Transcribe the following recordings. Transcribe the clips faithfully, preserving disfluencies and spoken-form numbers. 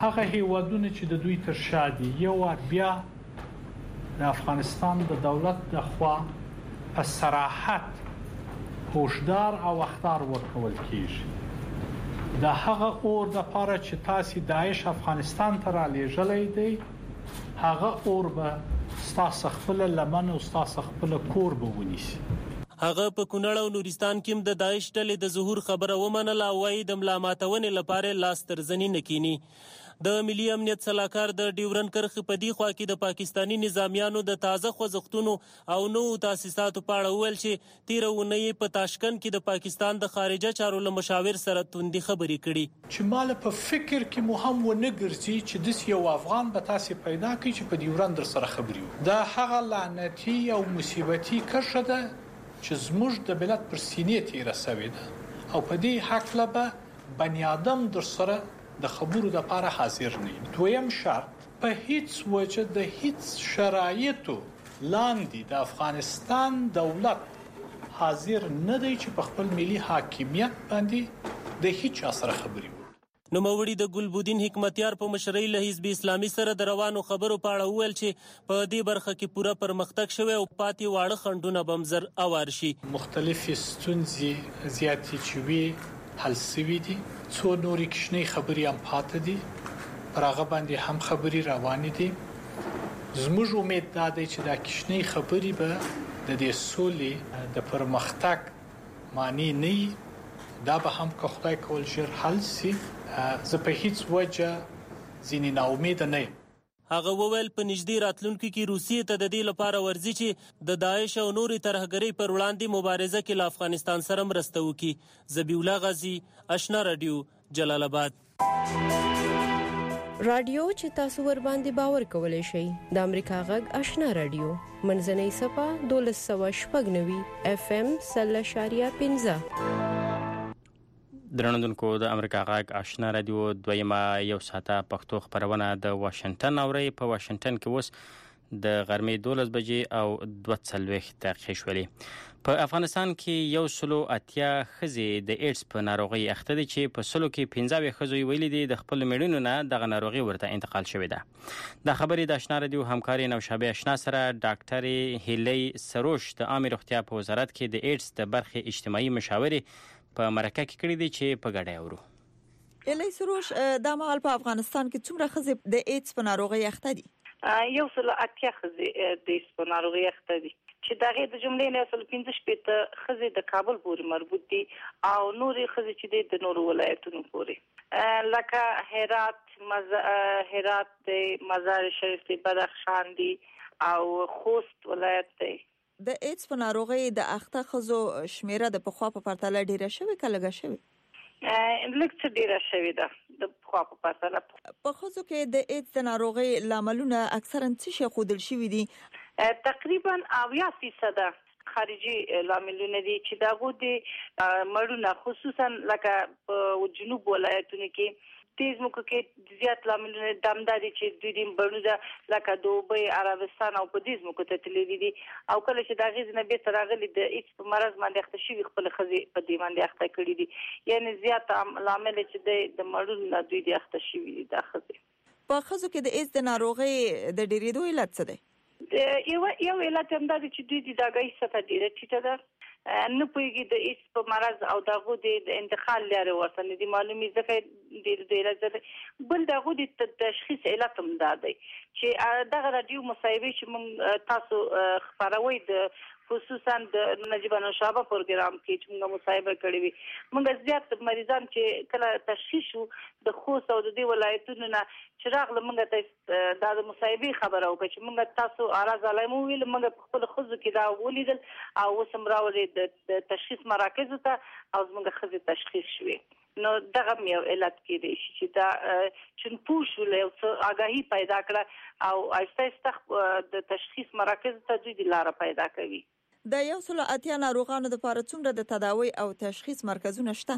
هغه هیوادونه چې د دوی تر شا دي یو وار بیا د افغانستان د دولت د خوا په صراحت هوشدار او اخطار ورکول کیږي د هغه اور د پاره چې تاسو داعش افغانستان ته را لېږلې دی هغه اور به ستاسو خپل لمن او ستاسو خپل کور به ونیسي. هغه په کونړ او نورستان کې د داعش ډلې د ظهور خبره ومنله او وايي د ملا ماتونې لپاره لاس تر زنې نه کینی. د ملي امنیت صلاحکار د ډیورن کرخې په دی خوا کې د پاکستانی نظامیانو د تازه خوځښتونو او نوو تاسیساتو په اړه ویل چې تیر اونۍ په تاشکند کې د پاکستان د خارجه چارو له مشاور سره توندي خبرې کړي چې مال په فکر کې مو هم ونه ګرځي چې د یو افغان به تاسو پیدا کړي چې په ډیورن در سره خبري وي. دا هغه لعنتی او مصیبتي کرښه ده چې زموږ د ملت پر سینې تیر رسوي ده او په دې حق لبه بنی آدم در سره د خبرو د لپاره حاضر نه. دویم شرط په هیڅ وجه د هیڅ شرایطو لاندې د افغانستان دولت حاضر نه دی چې په خپل ملي حاکمیت باندې د هیڅ اثر خبري وکړي. نوموړي د ګلبودین حکمتیار په مشرۍ له حزب اسلامي سره د روانو خبرو په اړه وویل چې په دې برخه کې پوره پرمختګ شوی او پاتې واړه خنډونه به مزر اوار شي. مختلفې ستونزې زیاتې چې وي حل شوي دي. څو نورې کښنې خبرې هم پاتې دي پر هغه باندې هم خبرې روانې دي. زموږ امید دا دی چې دا کښنې خبرې به د دې سولې د پرمختګ معنی نه دا به هم که خدای کول ژر حل شي. زه په هیڅ وجه ځینې ناامید نه یم. هغه وویل په نږدې راتلونکو کې روسیې ته د دې لپاره ورځي چې د داعش او نورې ترهګرۍ پر وړاندې مبارزه کې له افغانستان سره مرسته وکړي. ذبیح الله غازی، آشنا رادیو، جلال آباد. رادیو چې تاسو ور باندې باور کولای شئ د امریکا غږ آشنا رادیو منځنۍ صفه دولس سوه شپږ نوي اف ام سل اشاریه پنځه. درنوونکو د امریکا غږ آشنا رادیو دویمه یو ساعته پښتو خبرونه د واشنگټن اوري. په واشنگټن کې اوس د غرمې دولس بجې او دوه څلوېښت دقیقې شولې. په افغانستان کې یو سلو اتیا ښځې د ایډز په ناروغۍ اخته دي چې په سلو کې پنځه اویا ښځو ویلي دي د خپل مېړونو نه دغه ناروغي ورته انتقال شوې ده. دا خبرې د آشنا رادیو همکاري نوشابه آشنا سره ډاکټر هیلۍ سروش د عامه روغتیا په وزارت کې د ایډز د برخې اجتماعي مشاورې په مرکه کې کړی دي چې په ګډه اورو. هیلۍ سروش د مهال په افغانستان کې څومره ښځې د ایډز په ناروغۍ اخته دي؟ یو سل اتیا ښځې د ایډز په ناروغۍ اخته دي چې دغه د جملې نه سل پنځه شپږ ښځې د کابل پورې مربوط دي او نورې ښځې چې د نورو ولایتونو پورې لکه هرات مز هرات د مزار شریف د بدخشان دي او خوست ولایت دی. د ایډز په ناروغۍ د اخته ښځو شمیره د پخوا په پرتله ډیره شوې که لږه شوې؟ لږ څه ډیره شوې ده د پخوا په پرتله. په ښځو کې د ایډز د ناروغۍ لاملونه اکثرا څه شي ښودل شوي دي؟ تقریبا اویا فیصده خارجي لاملونه دي چې دغه د مړونه خصوصا لکه په جنوب ولایتونو کې تیز موکو کې زیات لاملونه دمداري چې دوی دې بڼو لکه دوبۍ عربستان او په دې موکو ته تللي دي او کله چې د غیز نه به تر غلي د ایچ په مرز باندې اخته شي خپل خزي په دې باندې اخته کړی دي یعنی زیات لامل چې د مړو نه دوی دې اخته شي دي د خزي. په خزو کې د ایچ د ناروغي د ډیریدو علت څه دی؟ یو یو علت هم دا چې دوی د داګۍ سطح ډیره ټیټه ده نه پوهیږي د ایچ په مرز او دغه د انتقال لري ورته دي معلومي ځکه ډیر ډیر ځکه بل دغه د تشخیص علت هم دا دی چې دغه رادیو مصاحبه چې موږ تاسو خبروي د خصوصا د نجیب نوشابه پروګرام کې چې موږ مصاحبه کړې وي موږ زیات مریضان چې کله تشخیص شو د خوست او د دې ولایتونو نه چې راغله موږ ته د مصاحبه خبره وکړه چې موږ تاسو اراز علامه ویل موږ په خپل خزو کې دا ولیدل او وسم راولې د تشخیص مراکز ته او موږ خزي تشخیص شوې نو دغه یو علت کې دی چې دا چې پوښ له آگاهی پیدا کړه او آیسته است د تشخیص مراکز ته دوی د لار پیدا کوي. د یو سل اتیا ناروغانو لپاره څومره د تداوی او تشخیص مرکزونه شته؟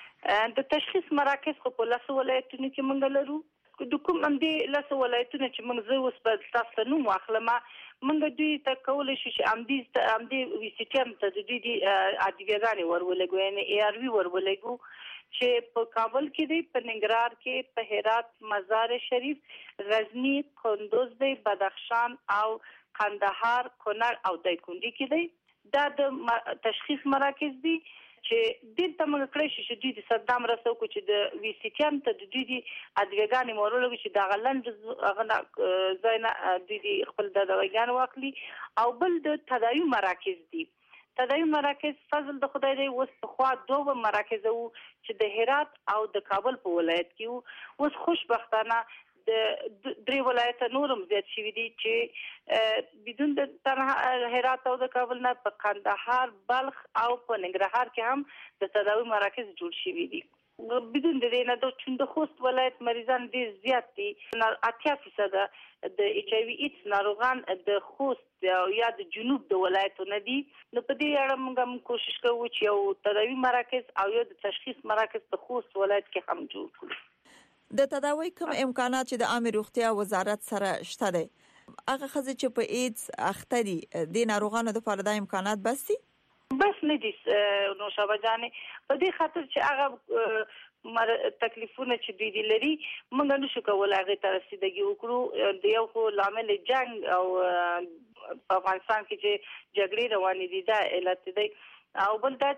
د تشخیص مراکز خو په لاسو ولایتونو کې موږ لرو د کوم هم دي لاسو ولایتونو چې موږ زه اوس په تاسو نوم واخلم موږ دوی ته کولای شو چې امدیز ته امدی وی سی ټی ام ته د دوی د ادویه‌ګانې ورولګو یعنی ای آر وی ورولګو چې په کابل کې دی، په ننګرهار کې، په هرات، مزار شریف، غزنی، کندوز دی، بدخشان او قندهار، کونړ او دایکنډي کې دی. دا د تشخیص مراکز دي چې دلته موږ کړی شو چې دوی د صدام رسو کو چې د وی سی ټی ام ته د دوی د ادویه‌ګانې ورولګو چې د غلند هغه ځاینا د دې خپل د دواګان واخلي. او بل د تداوی مراکز دي. تداوی مراکز فضل د خدای دی اوس په خوا دوه مراکز وو چې د هرات او د کابل په ولایت کې وو. اوس خوشبختانه د درې ولایت نورم زیات شوي دي چې بدون د تنها هرات او د کابل نه په قندهار، بلخ او په ننګرهار کې هم د تداوی مراکز جوړ شوي دي. بدون د دې نه د چون د خوست ولایت مریضان ډیر زیات دي. اتیا فیصد د ایچ آی وی ایډز ناروغان د خوست یا د جنوب د ولایتونو دي. نو په دې اړه موږ کوشش کوو چې یو تداوی مراکز او یو د تشخیص مراکز په خوست ولایت کې هم جوړ کړو. د تداوی کوم امکانات چې د عامه روغتیا وزارت سره شته دي، هغه خزه چې په ایډز اخته دي د ناروغانو لپاره د امکانات بس دي؟ بس نه دي نو شابه جانې په دې خاطر چې هغه مر تکلیفونه چې دوی دي لري موږ نشو کولای هغه ته رسیدګي وکړو. د یو خو لامل جنگ او په افغانستان کې چې جګړې روانې دي دا علت دی، او بل دا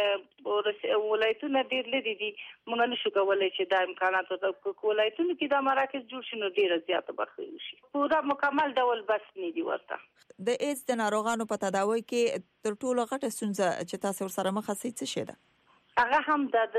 چې ولایتونه ډیر لري دي موږ نشو کولای چې دا امکانات ورته ولایتونو کې دا مراکز جوړ شي نو ډیر زیاته برخه وشي. پورا مکمل ډول بس نه دی ورته. د ایډز د ناروغانو په تداوی کې تر ټولو غټه ستونزه چې تاسو سره مخ شئ څه شي ده؟ هغه هم د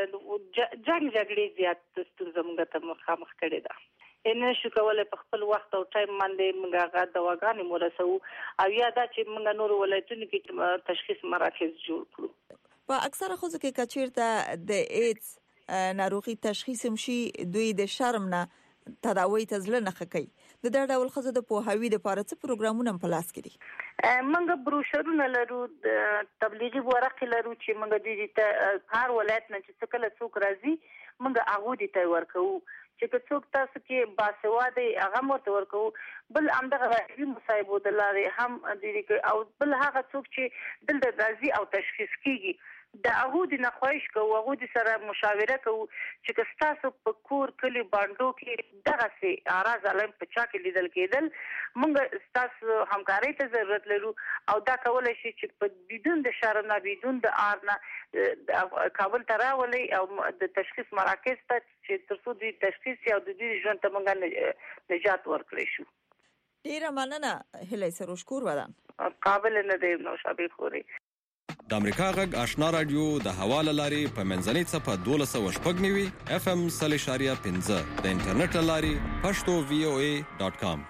جنگ جګړې زیات ستونزه موږ ته مخامخ کړې ده. ان شو کولای په خپل وخت او ټایم باندې موږ هغه دواګانې مرسو او یا دا چې موږ نور ولایتونو کې تشخیص مراکز جوړ کړو. په اکثره خلکو کې کچیرته د ایډز ناروغي تشخیص مشي دوی د شرم نه تداوی ته ځل نه خکې. د دا ډول خزه د پوهاوی د لپاره څه پروګرامونه په لاس کې دي؟ موږ بروشرونه لرو، د تبلیغي ورقې لرو چې موږ د دې هر ولایت نه چې کله څوک راځي موږ هغه دې ته ورکو چې څوک تاسو کې باسواده هغه مرته ورکو. بل همدغه راځي مصايبو د لارې هم د او بل هغه څوک چې دلته راځي او تشخیص کیږي د هغه د نخواهش کوو، هغه د سره مشاوره کوو چې تاسو په کور کلی باندې کې دغه سي اراز علم په چا کې لیدل کېدل موږ تاسو همکاري ته ضرورت لرو او دا کولای شي چې په بدون د شرم نه بدون د آر نه کابل ته راولي او د تشخیص مراکز ته چې ترڅو د تشخیص او د دې ژوند ته موږ نجات ورکړی شو. ډیره مننه هلي سروشکور ودان قابل نه دی نو شابه خوري. د امریکا غږ آشنا رادیو د حواله لاري په منځنۍ صفه دولس سوه شپږ نوي اف ام صلی شاریه پنځه د انټرنیټ لاري پښتو وی او ای ډاټ کام.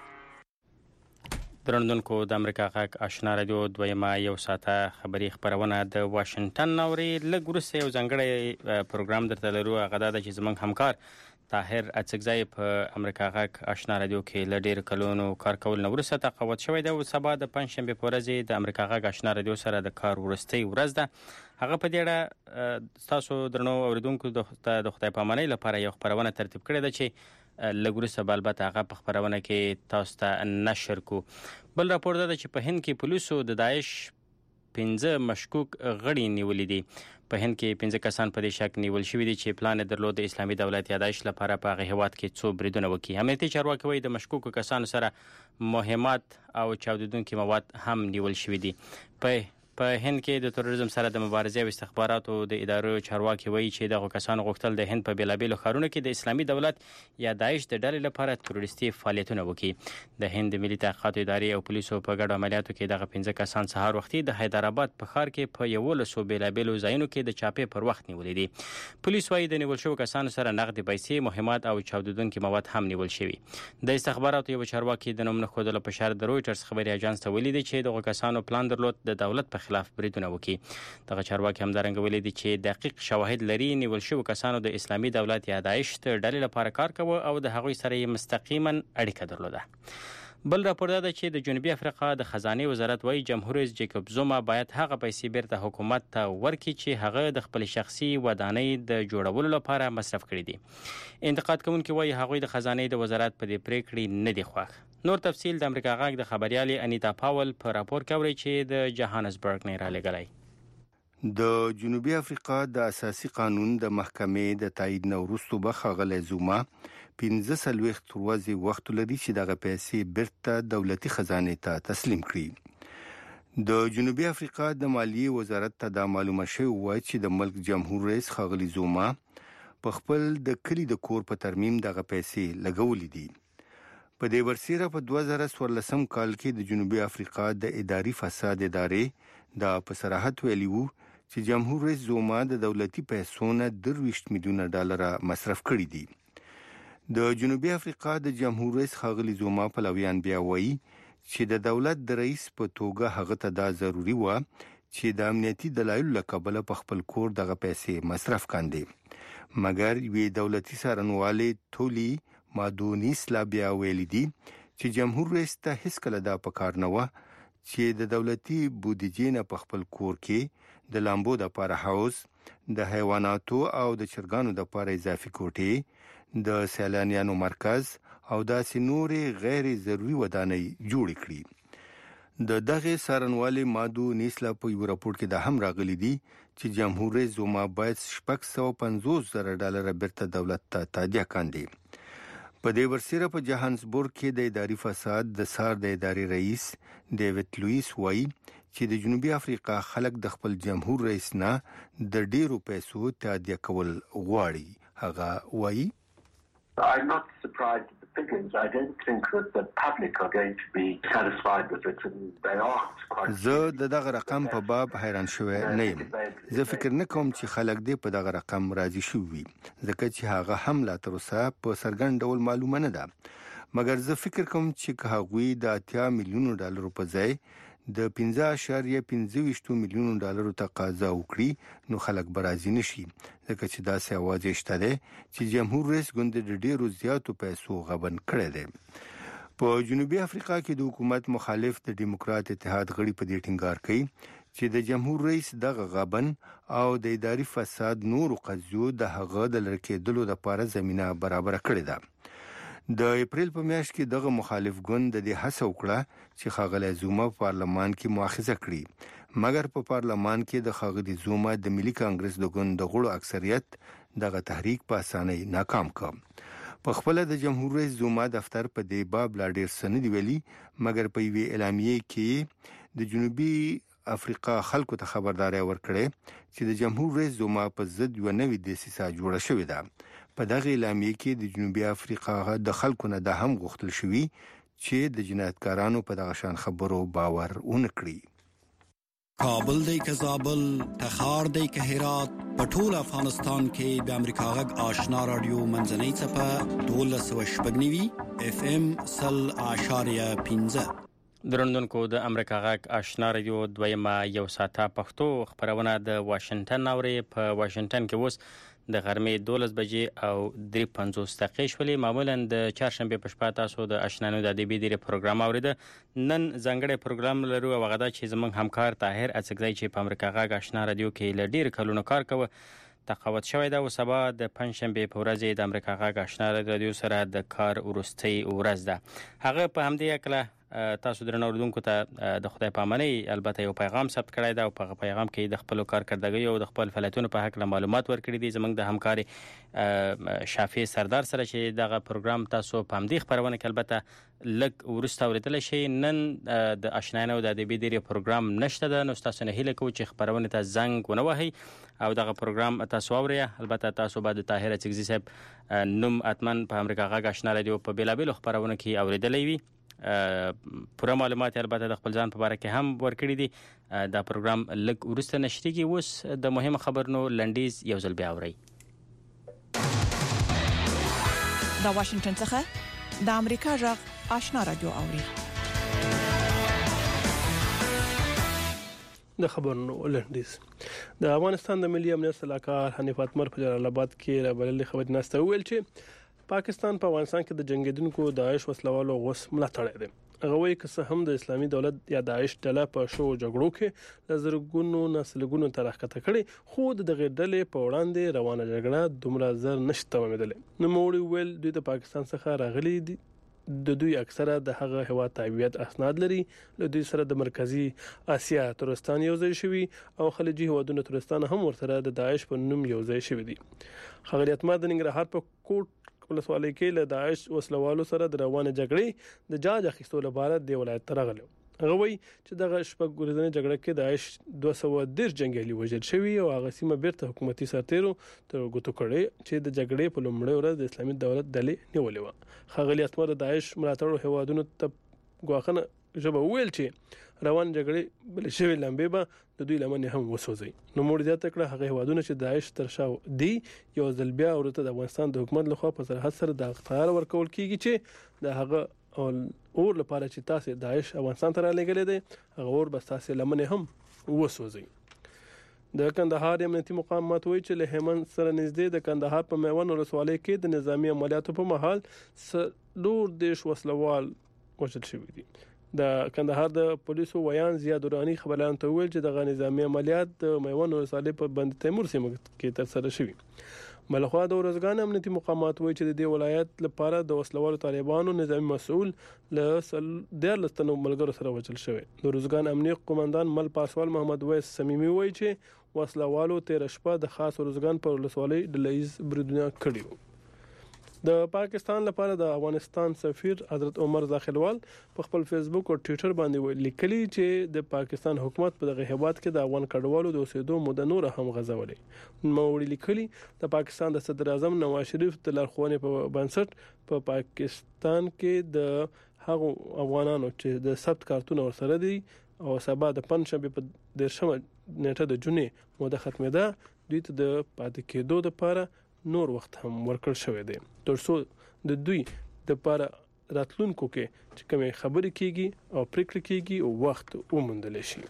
درنوونکو د امریکا غږ آشنا رادیو دویمه یو ساعته خبری خبرونه د واشنگټن نوري لږ وروسته یو ځانګړی پروګرام درته لرو. هغه دا چې زمونږ همکار طاهر اڅکزی په امریکا غږ آشنا رادیو کې ل ډیر کلونو کار کول نو ورسته تقاوت شوی دی او سبا د پنځشنبه په ورځ د امریکا غږ آشنا رادیو سره د کار ورستي ورځ ده. هغه په دې اړه تاسو درنو اوریدونکو د خدای پامانۍ لپاره یو خبرونه ترتیب کړې ده چې لګورسه بالبته هغه په خبرونه کې تاسو ته نشر کو. بل راپور ده چې په هند کې پولیسو د داعش پنځه مشکوک غړي نیولې دي. په هند کې پنځه کسان په دې شک نیول شوي دي چې پلان درلود د اسلامي دولت یا داعش لپاره په هغه هیواد کې څو بریدونه وکړي. امنیتي چارواکي وایي د مشکوکو کسانو سره مهمات او چاودیدونکي مواد هم نیول شوي دي. په په هند کې د تروریزم سره د مبارزې او استخباراتو د ادارو چارواکي وایي چې دغه کسانو غوښتل د هند په بیلابیلو ښارونو کې د اسلامي دولت یا داعش د ډلې لپاره تروریستي فعالیتونه وکړي. د هند ملي تحقیقاتو ادارې او پولیسو په ګډو عملیاتو کې دغه پنځه کسان سهار وختي د حیدرآباد په ښار کې په یولسو بیلابیلو ځایونو کې د چاپې پر وخت نیولې دي. پولیس وایي د نیول شوو کسانو سره نقد پیسې، مهمات او چاودیدونکي مواد هم نیول شوي. د استخباراتو یو چارواکي د نوم نه ښودلو په شرط د رویټرز خبري اژانس ته ویلي دي چې دغه کسانو پلان درلود د دولت په خلاف بریدونه وکړي. دغه چارواکي همدارنګه ویلي دي چې دقیق شواهد لري نیول شوو کسانو د اسلامي دولت یا داعش د ډلې لپاره کار کوي او د هغوی سره یې مستقیما اړیکه درلوده. بل راپور ده چې د جنوبي افریقا د خزانه وزارت وايي جمهور رئیس جیکوب زوما باید هغه پیسې بیرته حکومت ته ورکړي چې هغه د خپل شخصي ودانۍ د جوړولو لپاره مصرف کړي دي. انتقاد کوونکي وايي هغوی د خزانه د وزارت په دې پریکړې نه دي خوښ. نور تفصیل د امریکا غاګ د خبريالي انیتا پاول په راپور کې اوري چې د جوهانسبرګ نه را لګلای. د جنوبي افریقا د اساسي قانون د محکمې د تایید نه وروسته به ښاغلی زوما پنځه څلوېښت ورځې وخت لري چې دغه پیسې بیرته دولتي خزانې ته تسلیم کړي. د جنوبي افریقا د مالیې وزارت ته دا معلومه شوې وه چې د ملک جمهور رئیس ښاغلی زوما په خپل د کلي د کور په ترمیم دغه پیسې لګولې دي. په دې ورسره په دوه زره څوارلسم کال کې د جنوبي افریقا د اداري فساد ادارې دا په صراحت ویلي وو چې جمهور رئیس زوما د دولتي پیسو نه درویشت میلیونه ډالر مصرف کړي دي. د جنوبي افریقا د جمهور رئیس ښاغلی زوما پلویان بیا وایي چې د دولت د رئیس په توګه هغه ته دا ضروري و چې د امنیتي دلایلو له کبله په خپل کور دغه پیسې مصرف کاندي. مګر یوې دولتي څارنوالې تولی مادونیس لا بیا ویلي دي چې جمهور رئیس ته هیڅ کله دا پکار نه و چې د دولتي بودیجې نه په خپل کور کې د لامبو د لپاره حوض، د حیواناتو او د چرګانو د لپاره اضافي کوټې، د سیلانیانو مرکز او داسې نورې غیر ضروري ودانۍ جوړې کړي. د دغه څارنوالې مادونیس لا په یو راپور کې دا هم راغلي دي چې جمهور رئیس زوما باید شپږ سوه پنځوس زره ډالر بیرته دولت ته تادیه کاندي. په دې ورسره په جوهانسبورګ کې د اداري فساد د سار د اداري رئیس ډیوډ لوئیس وایي چې د جنوبي افریقا خلک د خپل جمهور رئیس نه د ډیرو پیسو تادیه کول غواړي. هغه وایي I'm not surprised at the figures. I don't think that the public are going to be satisfied with it, and they aren't quite. زه د دغه رقم په باب حیران شوی نه یم. زه فکر نه کوم چې خلک دې په دغه رقم راضي شوي ځکه چې هغه هم لا تر اوسه په څرګند ډول معلومه نه ده. مګر زه فکر کوم چې که هغوی د اتیا میلیونو ډالرو په ځای د پنځه اعشاریه پنځه ویشت میلیونو ډالرو تقاضا وکړي نو خلک به راضي نشي ځکه چې داسې اواز شته دی چې جمهور رئیس ګوند د ډیرو زیاتو پیسو غبن کړی دی. په جنوبي افریقا کې د حکومت مخالف د ډیموکرات اتحاد غړي په دې ټینګار کوي چې د جمهور رئیس دغه غبن او د اداري فساد نورو قضیو د هغه د لرې کېدلو لپاره زمینه برابره کړې ده. د اپریل په میاشت کې دغه مخالف ګوند د دې هڅه وکړه چې ښاغلی زوما په پارلمان کې مؤاخذه کړي، مګر په پارلمان کې د ښاغلي زوما د ملي کانګرس د ګوند د غړو اکثریت دغه تحریک په اسانۍ ناکام کړ. په خپل د جمهور رئیس زوما دفتر په دې باب لا ډیر څه نه دی ویلي، مګر په یوې اعلامیې کې د جنوبي افریقا خلکو ته خبرداري ورکړې چې د جمهور رئیس زوما په ضد یو نوې دسیسه جوړه شوې ده. په دغه اعلامیې کې د جنوبي افریقا د خلکو نه د هم غوښتل شوي چې د جنایتکارانو په دغه شان خبرو باور ونه کړي. کابل دی که زابل، تخار دی که هرات، په ټول افغانستان کې د امریکا غږ آشنا رادیو منځنۍ څپه دولس سوه شپږ نوي اف ام سل اعشاریه پنځه. درنونکو د امریکا غږ آشنا رادیو دویمه یو ساعته پښتو خبرونه د واشنگټن اوري. په واشنگټن کې اوس د غرمې دولس بجې او درې پنځوس دقیقې شولې. معمولا د چهارشنبې په شپه تاسو د اشنانو د ادبي ډیری پروګرام اوریده. نن ځانګړی پروګرام لرو او هغه دا چې زموږ همکار طاهر اڅکزی چې په امریکا غږ آشنا رادیو کې له ډیر کلونو کار کوي تقاوت شوی دا او سبا د پنځشنبې په ورځ د امریکا غږ آشنا رادیو سره د کار وروستۍ ورځ ده. هغه په همدې اکله تاسو درنو اوریدونکو ته د خدای پامانۍ البته یو پیغام ثبت کړی دا او په پیغام کې د خپل کارکردګۍ او د خپل فعالیتونو په حق له معلومات ورکړي دي زموږ د همکاري شافي سردار سره چې دغه پروګرام تاسو په همدې خبرونه کې البته لږ ورسته اوریدل شي. نن د آشنایانو د ادبي ډیری پروګرام نشته ده نو تاسو نه هیله کوم چې خبرونه ته زنګ ونه وهي او دغه پروګرام تاسو اورئ. البته تاسو بعد طاهر اڅکزی صاحب نوم اتمن په امریکا غږ آشنا رادیو په بیلابیلو خبرونه کې اوریدلې وي. پوره معلومات البته د خپل ځان په اړه کې هم ورکړي دي. دا پروګرام لږ ورسته نشریږي. اوس د مهمه خبرونو لنډیز یو ځل بیا اورئ. د واشنگټن څخه د امریکا غږ آشنا رادیو اوري. د خبرونو لنډیز د افغانستان د ملي امنیت صلاحکار حنیف اتمر په جلال آباد کې راغلي خبري ناسته ویل چې پاکستان په افغانستان کې د جنگیدونکو داعش وسلوالو غوس ملاتړ دی. هغه وایي که څه هم د اسلامي دولت یا داعش ډله په شو جګړو کې د زرګونو نسلګونو تر راښکته کړي خو د دغه ډلې په وړاندې روانه جګړه دومره زر نشته ومدلې. نو موږ ویل دوی د پاکستان څخه راغلي دي د دوی اکثره د هغه هواد تابعیت اسناد لري. له دوی سره د مرکزی اسیا ترکستان یو ځای شوی او خلیجي هوادونو ترکستان هم ورسره د داعش په نوم یو ځای شوی دي. ښاغلي اعتماد د ننګرهار په کوټ ولسوالۍ کې له داعش وسلوالو سره د روانه جګړې د جاج اخیستو لپاره د ولایت ترغلو. هغه وایي چې دغه شپږ ورځې جګړه کې داعش دوه سوه دېرش جنگیالي وژل شوي او هغه سیمه بیرته حکومتي سرتیرو تر ګوتو کړې چې د جګړې په لومړۍ ورځ د اسلامي دولت ډلې نیولې وه. ښاغلي احمد د داعش ملاتړو هوادونو ته ګواښنه ژبه وویل چې روان جګړې بل شوی لمبې به د دوی لمن هم وسوځي. نو موږ زیاته کړه هغه هوادونو چې داعش تر شا دی یو ځل بیا ورته د افغانستان د حکومت لخوا په سرحد سره د اختیار ورکول کیږي چې د هغه او اور لپاره چې تاسو داعش افغانستان ته را لګلې دي هغه اور بس تاسو لمنه هم وسوځي. د کندهار امنیتي مقامات وایي چې له هلمند سره نږدې د کندهار په میوند ولسوالۍ کې د نظامی عملیاتو په مهال څلور دیش وسلوال وژل شوي دي. د کندهار د پولیسو ویان زیاد دورانی خبرلاندې ته ویل چې د نظامی عملیات د میوند ولسوالۍ په بند تیمور سیمه کې تر سره شوي. بلخوا د ورځګان امنیتي مقامات وایي چې د دې ولایت لپاره د وسلوالو طالبانو نظامی مسؤل له ډیر لستنو ملګرو سره وژل شوی. د ورځګان امنیتي قومندان مل پاسوال محمد ویس سمیمي وایي چې وسلوالو تیر شپه د خاص ورځګان پر ولسوالۍ ډلهیز بریدونه کړي وو. د پاکستان لپاره د افغانستان سفیر حضرت عمر داخلوال په خپل فیسبوک او ټوئیټر باندې لیکلي چې د پاکستان حکومت په دغه هیواد کې د افغان کډوالو د اوسېدو موده نور هم غځولې. نو لیکلي د پاکستان د صدر اعظم نواز شریف د لارښوونې په بنسټ په پا پاکستان کې د هغو افغانانو چې د ثبت کارتونه ورسره دي او سبا د پنځشنبه په دیرشمه نیټه د جونې موده ختمېده دوی ته د پاتې کېدو لپاره نور وخت هم ورکړ شوی دی ترڅو د دوی د لپاره راتلونکو کې چې کومه خبرې کیږي او پریکړه کیږي او وخت وموندل شي.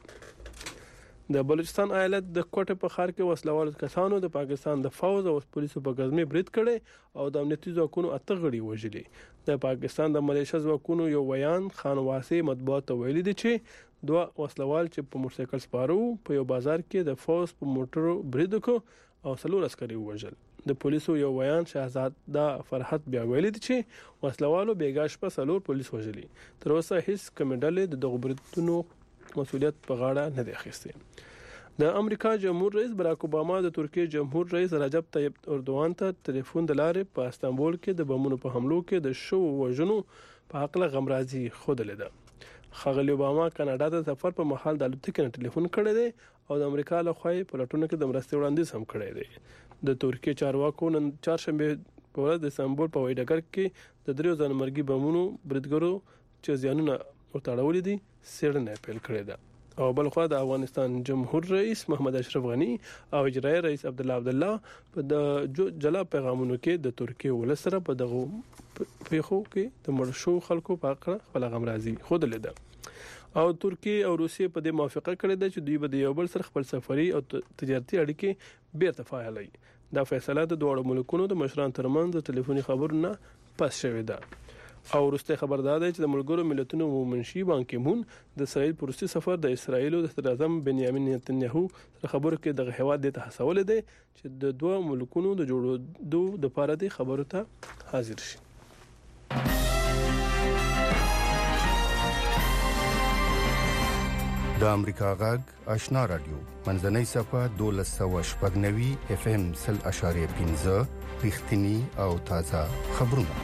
د بلوچستان ایالت د کوټه په ښار کې وسلوال کسانو د پاکستان د فوج او پولیسو په غزمه برید کړي او د امنیتي ځواکونو اته غړي وژلي. د پاکستان د ملیشیا ځواکونو یو ویان خان واسي مطبوعات ویلي دي چې دوه وسلوال چې په موټرسایکل سپارو په یو بازار کې د فوج په موټرو برید وکړ او څلور عسکري وژل. د پولیسو یو ویان شهزاده فرحت بیا ویلي دي چې وسلوالو بیګاش په څلور پولیس وژلي. تر اوسه هیڅ کمیډل د دغه بریدونو مسولیت په غاړه نه دی اخیستی. د امریکا جمهور رئیس براک اوباما د ترکیې جمهور رئیس رجب طیب اردوغان ته ټلیفون د لارې په استانبول کې د بمونو په حملو کې د شو وژنو په حق له غمرازي خوده ده. ښاغلي اوباما کاناډا ته سفر په مهال د الوتکې نه ټلیفون کړی دی او د امریکا له خوا په لټونه کې د مرستې وړاندیز هم کړی دی. د ترکیې چارواکو نن چهارشنبه په ورځ د استانبول په وای ډګر کې د دریو ځانمرګي بمونو بریدګرو چې زیانونه ورتاړولې دي څېړنه پیل کړې ده. او بل خو د افغانستان جمهور رئیس محمد اشرف غنی او اجرایي رئیس عبد الله عبد الله په د جلا پیغامونو کې د ترکیې ولسره په دغه پیښو کې د مرشو خلکو په اړه خپل غمرازي خود لیده. او ترکیه او روسیې په دې موافقه کړې ده چې دوی به د یو بل سره خپل سفري او تجارتي اړیکې بیرته فعالوي. دا فیصله د دوه ملکونو د مشرانو ترمنځ د ټلیفوني خبرو نه پس شوې ده. او وروسته خبر ده چې د ملګرو ملتونو منشي بان کی مون د اسرائیل پروسي سفر د اسرائیل د صدر اعظم بنیامین نتنیاهو سره خبرو کې د هواد د تحسول دي چې د دوه ملکونو د جوړېدو د لپاره د خبرو ته حاضر شي. د امریکا غږ آشنا رادیو منځنۍ صفه دولس سوه شپږ نوي اف ام سل اشاریه پنځه رښتینی او تازه خبرونه.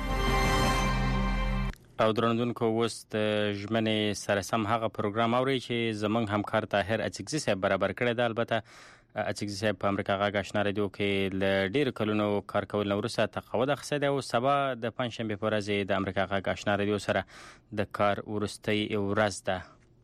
او درنوونکو وست ژمنې سره سم هغه پروګرام اوري چې زمونږ همکار طاهر اڅکزي صاحب برابر کړی دی. البته اڅکزي صاحب په امریکا غږ آشنا رادیو کې ل ډیر کلونو کار کول نو وروسته تقاعد اخیستی دی او سبا د پنځشنبه په ورځ د امریکا غږ آشنا رادیو سره د کار وروستۍ ورځ ده.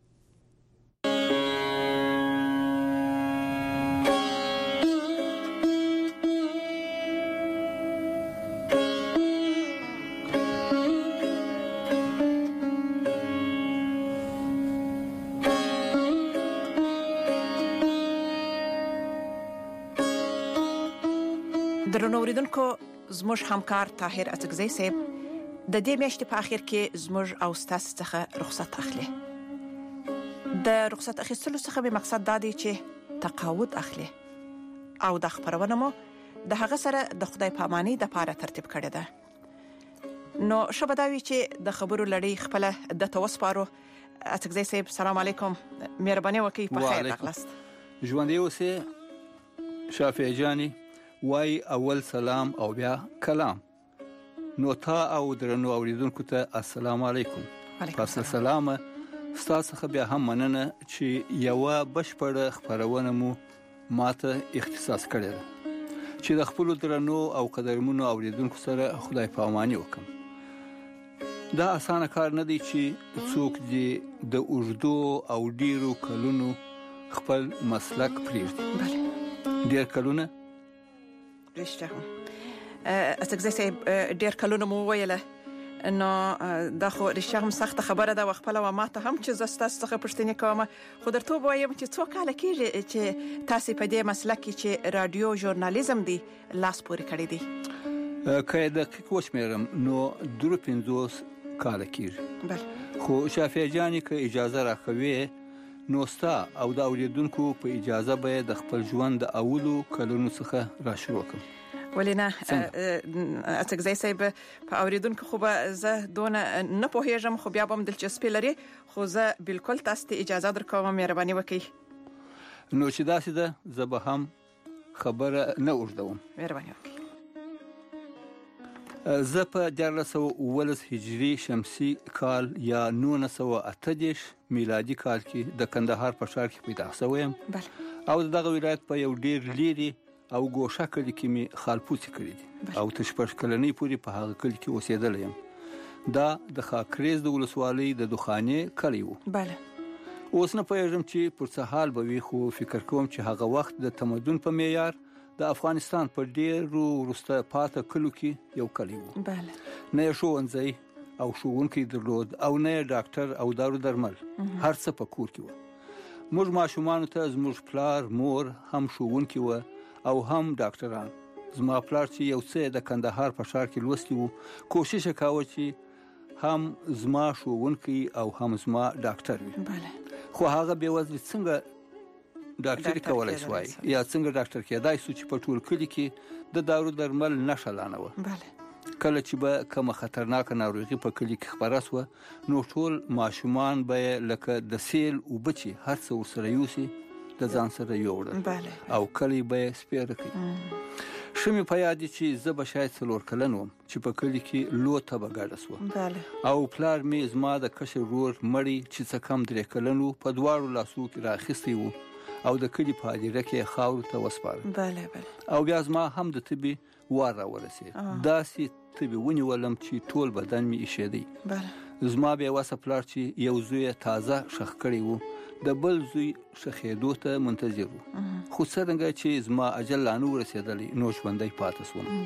درنو اوریدونکو زموږ همکار طاهر اڅکزی صاحب د دې میاشتې په اخر کې زموږ او ستاسو څخه رخصت اخلي. د رخصت اخیستلو څخه به مقصد دا دی چې تقاعد اخلي او د خبرونه مو د هغه سره د خدای پاماني د لپاره ترتیب کړی ده. نو شبداوی چې د خبرو لړۍ خپل د توسپارو اتګزی صاحب سلام علیکم مهرباني وکي په خیر راغلاست ژوندې اوسه شافعي جاني وای اول سلام او بیا کلام نو تا او درنو اوریدونکو ته السلام علیکم پس سلام ستاسو بیا هم مننه چې یو بشپړ خبرونه مو ماته اختصاص کړی چې د خپل درنو او قدرمنو اوریدونکو سره خدای پاماني وکم دا اسانه کار نه دی چې څوک دې د اوږدو او ډیرو کلونو خپل مسلک پریږدي ډیر کلونه رښتیا اتګزی صاحب ډیر کلونه مو ویله نو دا خو رښتیا هم سخته خبره ده خپل و ماته هم چې زستا څخه پښتنې کوم خو درته وایم چې څو کال کېږي چې تاسو په دې مسلک کې چې رادیو ژورنالیزم دی لاس پورې کړی دی که دقیق وشمیرم نو درو پنځوس کال کېږي بله خو شافعي جاني که اجازه راکوي نو ستا او د اوریدونکو په اجازه به د خپل ژوند د اولو کلونو څخه را شروع کړم ولینه اتګزی صاحب په اوریدونکو خو به زه دونه نه پوهیږم خو بیا به دلچسپي لري خو زه بالکل تاسو ته اجازه درکوم مهرباني وکړئ نو چې داسې ده زه به هم خبره نه اوږدوم مهرباني وکړئ زه په دیارلس سوه اوولس هجري شمسي کال یا نولس سوه اته دېرش میلادي کال کې د کندهار په ښار کې پیدا شوی یم او دغه ولایت په یو ډیر لیري او ګوښه کلي کې می خالپوڅې کړې دي او تر شپږ کلنۍ پورې په هغه کلي کې اوسېدلی یم دا د خاکریز د ولسوالۍ د دخانې کلی و بله اوس نه پوهېږم چې پر څه حال به وي خو فکر کوم چې هغه وخت د تمدن په معیار د افغانستان په ډېرو وروسته پاته کلو کې یو کلی و بله نه یې ښوونځی او ښوونکی درلود او نه یې ډاکټر او دارو درمل هر څه په کور کې و موږ ماشومانو ته زموږ پلار مور هم ښوونکي و او هم ډاکټران زما پلار چې یو څه د کندهار په ښار کې لوستی و کوشش کاوه چې هم زما ښوونکی او هم زما ډاکټر وي بله خو هغه بې وزلي څنګه ډاکټري کولای شوای یا څنګه ډاکټر کېدای شو چې په ټول کلي کې د دارو درمل نښه لا نه وه بله کله چې به کومه خطرناکه ناروغي په کلي کې خپره شوه نو ټول ماشومان به یې لکه د سیل اوبه چې هر څه ورسره یوسي د ځان سره یوړل او کلی به یې سپېره کړي ښه مې په یاد چې زه به شاید څلور کلن وم چې په کلي کې لوته به ګډه شوه او پلار مې زما د کشر ورور مړی چې څه کم درې کلن و په دواړو لاسو کې راخیستی و او د کلي په هدیره کې خاورو ته وسپاره بله بله او بیا زما هم د تبي وار راورسېد داسې تبي ونیولم چې ټول بدن مې ایښېدی بله زما بې وسه پلار چې یو زوی یې تازه ښخ کړی و د بل زوی ښخېدو ته منتظر و خو څرنګه چې زما اجل لا نه ورسېدلی نو ژوندی پاتې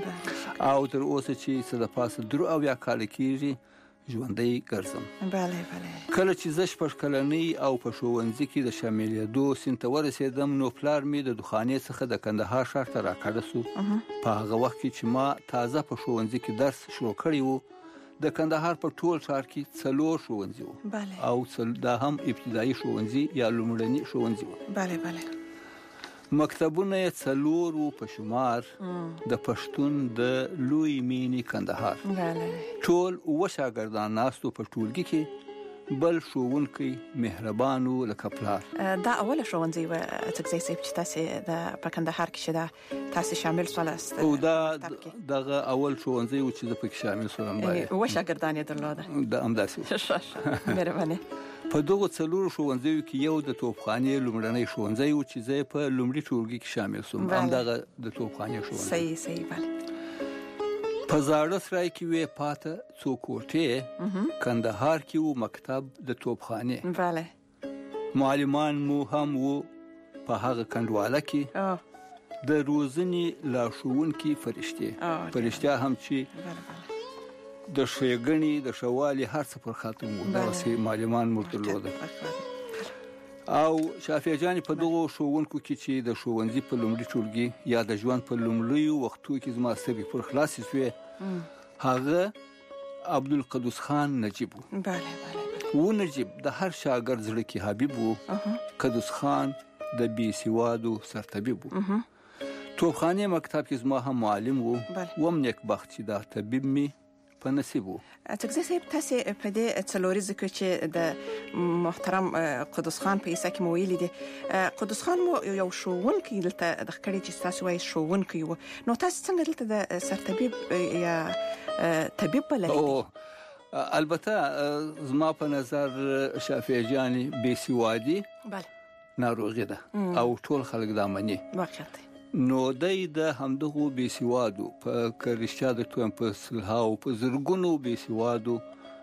شوم او تر اوسه چې څه د پاسه درو اویا کاله کېږي ژوندی ګرځم بله بله کله چې زه شپږ کلنۍ او په ښوونځي کې د شاملېدو سن ته ورسېدم نو پلار مې د دخانې څخه د کندهار ښار ته راکډه سو په هغه وخت کې چې ما تازه په ښوونځي کې درس شروع کړی و د کندهار په ټول ښار کې څلور ښوونځي وو بله او دا هم ابتدایي ښوونځي یا لومړني ښوونځي وو بله بله مکتبونه یې څلور وو په شمار د پښتون د لوی مینی کندهار بله ټول اوه شاګردان ناستو په ټولګي کې بل ښوونکی مهربان و لکه پلار دا اوله ښوونځی و اتګزی صاحب چې تاسو د په کندهار کې شته تاسو شامل سولاست او دا دغه اول ښوونځی و چې د پکې شامل سولم باید اوه شاګردان یې درلوده د امداسي مهرباني په دغه څلورو ښوونځیو کې یو د توپخانې لومړنی ښوونځی و چې زه په لومړي ټولګي کې شامل شوم همدغه د توپخانې ښوونځی صحیح صحیح بله په زاړه سرای کې وې پاته څو کوټې کندهار کې و مکتب د توپخانې بله معلمان مو هم و په هغه کنډواله کې د روزنې لارښوونکي فرشتې فرشتیا هم چې د ښېګڼې د ښوالي هر څه پر خاطر وو داسې معلمان موږ درلوده او شافعي جاني په دغو ښوونکو کې چې د ښوونځي په لومړي ټولګي یا د ژوند په لومړیو وختو کې زما سترګې پر خلاصې شوې هغه عبدالقدوس خان نجیب و بله بله و نجیب د هر شاګرد زړه کې حبیب و قدوس خان د بې سوادو سرطبیب و توپخانې مکتب کې زما هم معلم و وم نیکبخت چې دا طبیب مې په نصیب وو. اڅکزی صاحب تاسو په دې څلوري ذکر چې د محترم قدوس خان په ایسا کې مو ویلي دي قدوس خان مو یو شوونکی دلته د خکړې چې تاسو وایي شوونکی وو نو تاسو څنګه دلته د سرطبيب یا طبيب بللی البته زما په نظر شافعي جاني بيسوادي بله ناروغي ده او ټول خلک دا مني واقعي نو دای د همدغه بيسوادو په کرشته د توم په سلهاو په زرګونو بيسوادو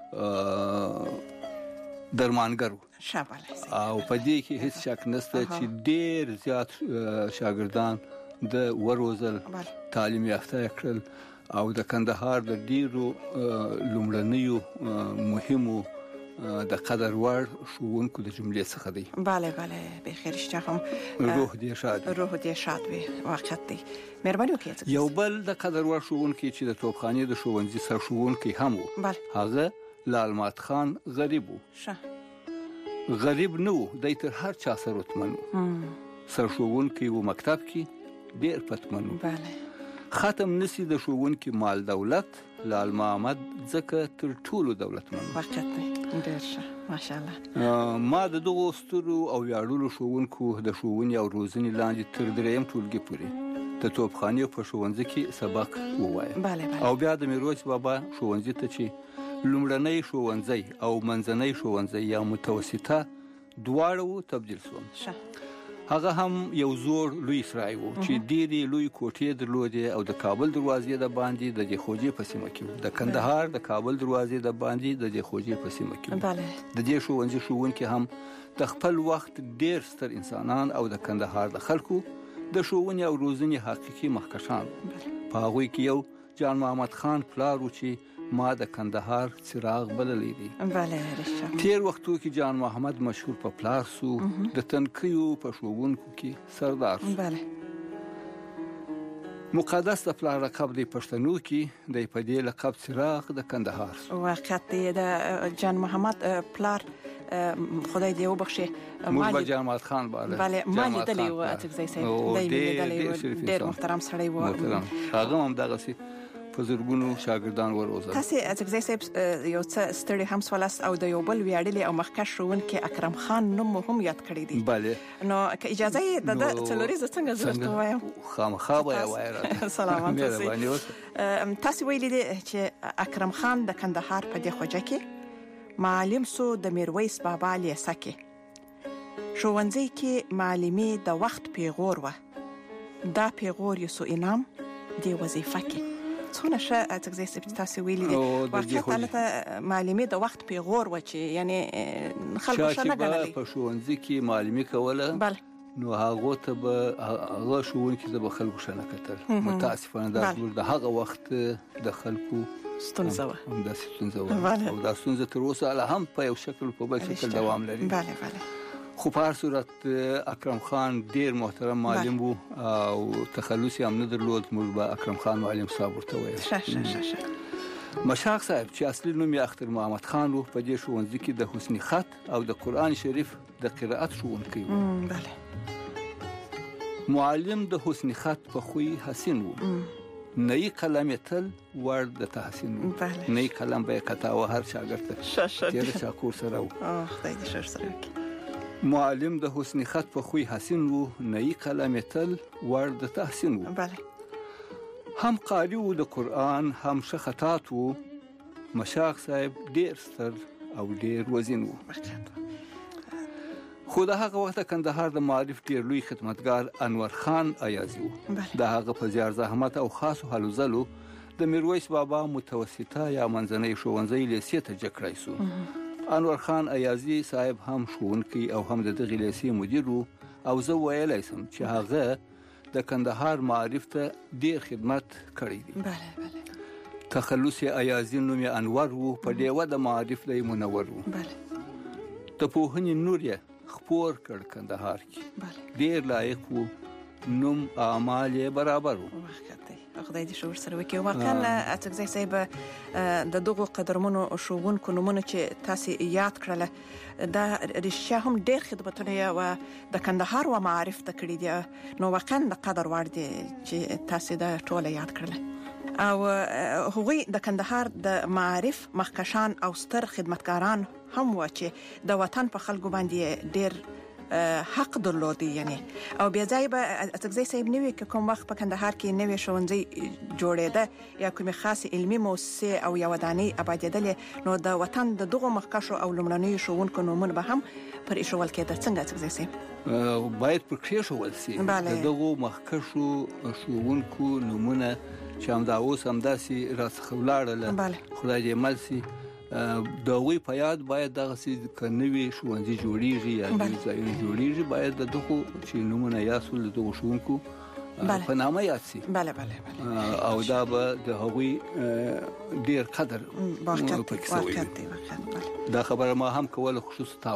درمانګرو شابه او په دې کې هیڅ شک نشته چې ډېر زیات شاګردان د وروزل تعلیم یافته کړل او د کندهار د ډیرو لومړنیو مهمو د قدر ور شوونکو د جملې څخه دی. bale bale به خیر شته هم روح دې شاد روح دې شاد وي واقعیت دی. مهرباني وکړئ. یو بل د قدر ور شوونکي چې د توپخانې د شوونځي سر شوونکي هم وو هغه لال مات خان غریب وو. شه غریب نه وو د تر هر چا سره وتمن سر شوونکي وو مکتب کې ډیر پتمن وو. bale ختم نسی د شوونکي مال دولت لال محمد زکه تر ټولو دولتمن واقعیت دی. ډیر ښه ماشاءالله. ما د دغه ستورو او یاړلو شوونکو د شوونې او روزنې لاندې تر دریم ټولګي پورې د توپخانې په شوونځي کې سبق ووایه. bale bale او بیا د میرویس بابا شوونځي ته چې لومړنۍ شوونځي او منځنۍ شوونځي یا متوسطه دواړو تبدیل شول. ښه هغه هم یو زور لوی سرای وو چې ډېری لوی کوټې درلودې او د کابل دروازې د باندې د خوجې په سیمه کې د کندهار د کابل دروازې د باندې د خوجې په سیمه کې bale د دې شوونځي شوونکي هم د خپل وخت ډېر ستر انسانان او د کندهار د خلکو د شوونې او روزنې حقيقي مخکشان په هغه کې یو جان محمد خان پلار و چې ما د کندهار چراغ بللې دي. bale رښتیا تیر وختو کې جان محمد مشهور په پلار سو د تنکیو په شوونکو کې سردار. bale مقدس د پلار لقب دی پښتنو کې د په دې لقب چراغ د کندهار. واقعیت دی د جان محمد پلار خدای دې وبخشي مولوی جان محمد خان بالا bale مالي دلی و اڅکزی صاحب دای دلی ډیر محترم سړی و محترم هغه هم دغه سي په زرګونو شاګردان وروزل. تاسو اڅکزی صاحب یو څه ستړي هم سوالس او د یو بل ویاړلي او مخکښ شوونکي اکرم خان نوم هم یاد کړی دی. bale نو که اجازه یې د څلوريزه څنګه زړه وایم خامخا به وایره. سلامات اوسئ. تاسو ویلي دي چې اکرم خان د کندهار په دې خوجه کې معلم سو د میرویس بابا لیسه کې شوونځي کې معلمي د وخت پیغور و دا پیغور یې سو انعام دی وظیفه کې څونه ښه اڅکزی صاحب تاسو ویلي دي واقعیت البته معلمي د وخت پیغور و چې یعنی خلکو شنه غنلې په شوونځي کې معلمي کوله bale نو هغه ته به هغه شوونکي د خلکو شنه کتل متاسفانه دا د هغه وخت د خلکو ستونزه و دا ستونزه و او دا ستونزه تر اوسه هم په یو شکل په بل شکل دوام لري. bale bale خو په هر صورت اکرم خان ډیر محترم معلم وو او تخلص هم نه درلود. موږ به اکرم خان معلم صاحب ورته وایو. شه شه شه شه مشاق صاحب چې اصلي نوم یې اختر محمد خان وو په دې شوونځي کې د حسنی خط او د قران شریف د قرائت شوونکی وو. bale معلم د حسنی خط په خوې حسین وو. نئی قلم تل ورد د تحسین وو. نئی قلم به کتاوه هر شاګرد ته شه شه تیر چا کور سره وو. اه خدای دې شر سره وکړي. معلم د حسنی خط په خوې حسین وو. نئی قلم تل ورد د تحسین وو. bale هم قاری وو د قران هم شخطات وو. مشاق صاحب ډیر ستر او ډیر وزین وو. خو د هغه وخت کندهار د معرف ډیر لوی خدمتگار انور خان ایازي وو. د هغه په زیار زحمت او خاص حلو زلو د میرویس بابا متوسطه یا منځنۍ شوونځي لیسې ته جکړای سو. انور خان ایازي صاحب هم شوونکی او هم د دغه لیسې مدیر وو او زه ویلای سم چې هغه د کندهار معرف ته ډیر خدمت کړی دی. bale bale تخلص ایازي نوم انور وو په دیوه د معرف دی منور وو. bale ته په هني نور یې خپور کړ کندهار کې. bale ډیر لایق وو نوم اعمال برابر وو. خدای دې شور سره وکړي. واقعا اڅکزی صاحب د دغه قدرمنو شوونکو نمونه چې تاسو یاد کړل دا رښتیا هم ډېر خدمتونه او د کندهار و معارف ته کړی دي نو واقعا د قدر وړ دي چې تاسو دا ټول یاد کړل. او هغوی د کندهار د معارف مخکشان او ستر خدمتګاران هم و چې د وطن په خلکو باندې ډیر حق درلودي یعنی او بیا ځای به اتګزی صاحب نوې کوم وخت په کندهار کې نوې شونځي جوړېده یا کومه خاصه علمي مؤسسه او یو ودانۍ آبادېدل نو د وطن د دغه مخکشو او لمړنیو شوونکو نومونه به هم پر ایښول کېده. څنګه اتګزی صاحب باید پر کېښول شي دغه مخکشو شوونکو نومونه چې هم دا اوس هم داسې راڅخه ولاړل خدای دې مل شي د وی په یاد باید دغه سي کنوي شوونځي جوړیږي یا ځایونه جوړیږي باید دغه چې نمونه یاسول دغه شوونکو په نامه یاد شي. بله بله او دا به د هغوی ډیر قدر واقعیت دا خبره ما هم کوله خصوص تا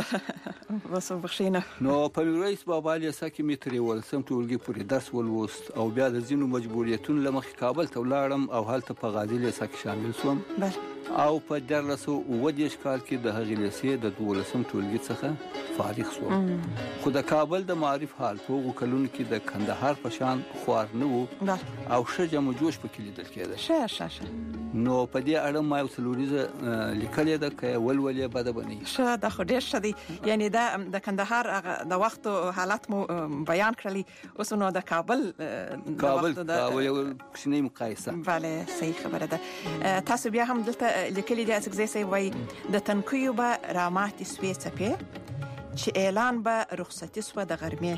وکړه وسو بخښینه. نو په رئیس بابا لیسا کې میتري ولسم ټولګي پورې درس ولوست او بیا د زینو مجبوریتونو لمخې کابل ته ولاړم او هلته په غازی لیسا کې شامل شوم. بله او په درلسو و دیش کال کې د هغې لیسې د دولسم ټولګي څخه فارغ شوم. خو د کابل د معارف حال په هغو کلونو کې د کندهار په شان خوار نه و او ښه جم جوش پکې لیدل کېده. ښه ښه ښه نو په دې اړه ما یو څلوریزه لیکلې ده که ولولې بده به نه وي. ښه دا خو ډېر ښه دی. یعنې دا د کندهار د وختو حالات مو بیان کړلي اوس نو د کابل کابل کابل یو کوچنۍ مقایسه. بله صحیح خبره ده. تاسو بیا هم دلته لیکلي دي اتګزی صاحب وایي د تنکیو به راماتې سوې څپې چې اعلان به رخصتي سوه د غرمې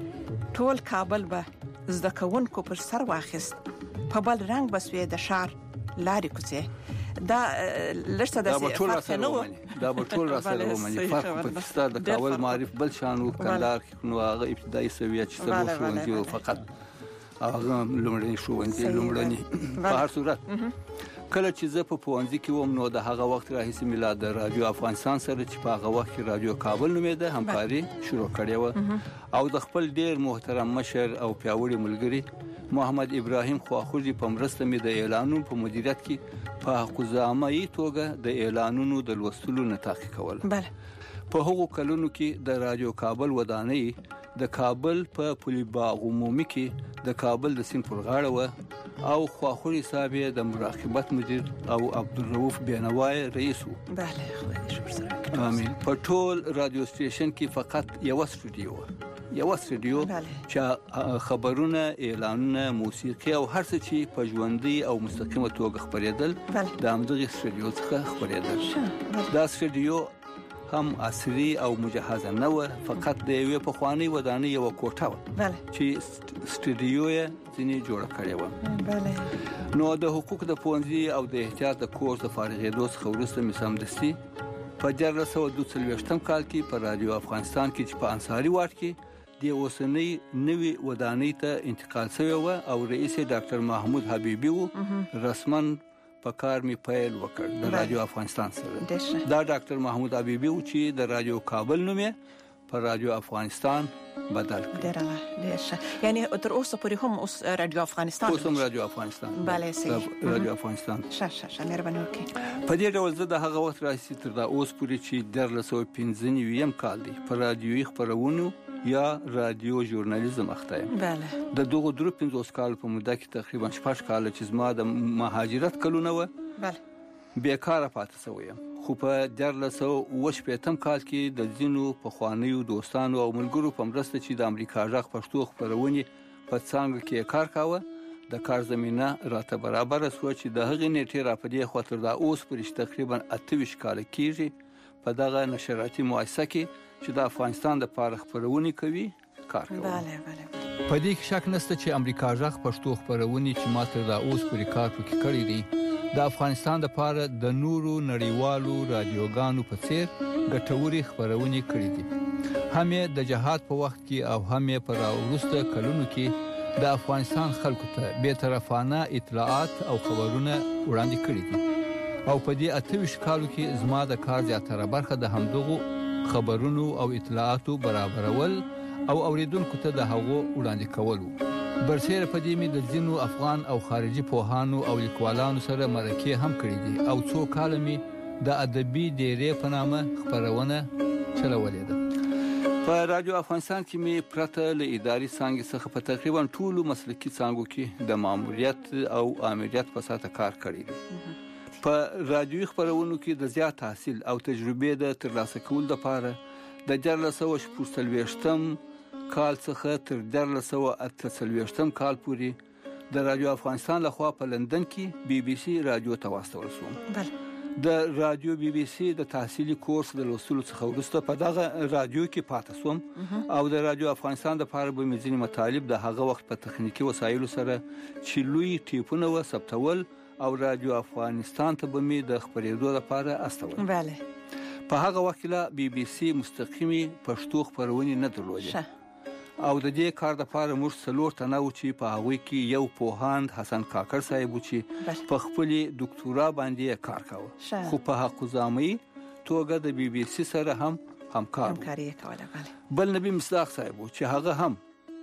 ټول کابل به زده کوونکو پر سر واخیست په بل رنګ به سوې د ښار لارې کوڅې. دا لږ څه داسې فرق نه و دا به ټول راسره ومني. فرق پکې شته د کابل معارف بل شان و کندهار نو هغه ابتدایي سویه چې څلور ښوونځي و فقط هغه لومړني ښوونځي لومړني په هر صورت کله چې زه په پوهنځي کې وم نو د هغه وخت راهیسې مې د رادیو افغانستان سره چې په هغه وخت کې رادیو کابل نومېده همکاري شروع کړې وه او د خپل ډېر محترم مشر او پیاوړي ملګري محمد ابراهیم خواخوږي په مرسته مې د اعلانونو په مدیریت کې په حقوق‌زعامه‌یي توګه د اعلانونو د لوستلو نه تحقیقول. په هغو کلونو کې د رادیو کابل ودانۍ د کابل په پولي باغ عمومي کې د کابل د سیند پر غاړه وه او خواخوږي صاحب یې د مراقبت مدیر او عبدالرؤف بینوای رئیس و. بله خدای دې شکر سره امين. په ټول رادیو سټیشن کې فقط یو استودیو یو استودیو چې خبرونه اعلانونه موسیقي او هر څه چې په ژوندۍ او مستقیمه توګه خبرېدل د همدغه استودیو څخه خبرېدل. دا استودیو هم عصري او مجهزه نه و فقط د یوې پخوانۍ ودانۍ یوه کوټه وه چې سټوډیو یې ځینې جوړه کړې وه. نو د حقوق د پوهنځي او د احتیاط د کورس د فارغېدو څخه وروسته مې سمدستي په دیارلس سوه دوه څلوېښتم کال کې په رادیو افغانستان کې چې په انصاري واټ کې د اوسنۍ نوې ودانۍ ته انتقال شوی وه او رئیس یې ډاکټر محمود حبیبي و. رسما په کار می پیل وکړ د رادیو افغانستان سره. دا ډاکټر محمود حبیبي و چې د رادیو کابل نوم یې په رادیو افغانستان بدل کړ. ډېر ډېر ښه. یعنی تر اوسه پورې هم اوس رادیو افغانستان اوس هم رادیو افغانستان بله صحیح رادیو افغانستان. ښه ښه ښه مهرباني وکړئ. په دې ډول زه د هغه وخت راهیسې تر دا اوس پورې چې دیارلس سوه پنځه نوېم کال دی په رادیوي خپرونو یا رادیو ژورنالیزم اخته یم. بله د دغو درو پنځوس کالو په موده کې تقریبا شپږ کاله چې زما د مهاجرت کلونه وه بیکاره پاتې شوی یم. خو په دیارلس سوه اوه شپېتم کال کې د ځینو پخوانیو دوستانو او ملګرو په مرسته چې د امریکا غږ پښتو خپرونې په څانګه کې کار کاوه د کار زمینه راته برابره شوه چې د هغې نیټې را په دې خوا تر دا اوس پورې چې تقریبا اته ویشت کاله کېږي په دغه نشراتي مؤسسه کې چې د افغانستان دپاره خپرونې کوي کار کوي. بله بله په دې کې شک نشته چې امریکا غږ پښتو خپرونې چې ما تر دا اوس پورې کار پکې کړی دی د افغانستان دپاره د نورو نړیوالو رادیوګانو په څیر ګټورې خپرونې کړې دي. هم یې د جهاد په وخت کې او هم یې په راوروسته کلونو کې د افغانستان خلکو ته بېطرفانه اطلاعات او خبرونه وړاندې کړي دي او په دې اته ویشت کالو کې زما د کار زیاتره برخه د همدغو خبرونو او اطلاعاتو برابرول او اوریدونکو ته د هغو وړاندې کول وو. برسېره په دې مې د ځینو افغان او خارجي پوهانو او لیکوالانو سره مرکې هم کړي دي او څو کاله مې د ادبي ډیرې په نامه خپرونه چلولې ده. په رادیو افغانستان کې می پرته له اداري څنګه څخه په تقریبا ټولو مسلکي څنګهو کې د ماموریت او امریت په ساته کار کړی دی. په رادیوي خبرونو کې د زیات تحصیل او تجربه د ترلاسه کولو لپاره د جرلسو شپږ کال څخه تر جرلسو اتلسم کال پورې د رادیو افغانستان لخوا په لندن کې بي بي سي رادیو ته واستول شوم. بله د رادیو بي بي سي د تحصیلي کورس د لوستلو څخه وروسته په دغه رادیو کې پاتې شوم او د رادیو افغانستان د لپاره به مې ځینې مطالب د هغه وخت په تخنیکی وسایلو سره چې لوی ټیپونه و ثبتول او رادیو افغانستان ته به مې د خبرېدو لپاره استول. بله په هغه وخت کې بي بي سي مستقیمي پښتو خبرونه نه درلودې او د دې کار د لپاره موږ څلور تنه و چې په هغه کې یو پوهاند حسن کاکړ صاحب چې په خپل ډاکټورا باندې کار کاوه خو په حقوقزامي توګه د بي بي سي سره هم همکار همکاري کوله. بله بل نبی مصداق صاحب چې هغه هم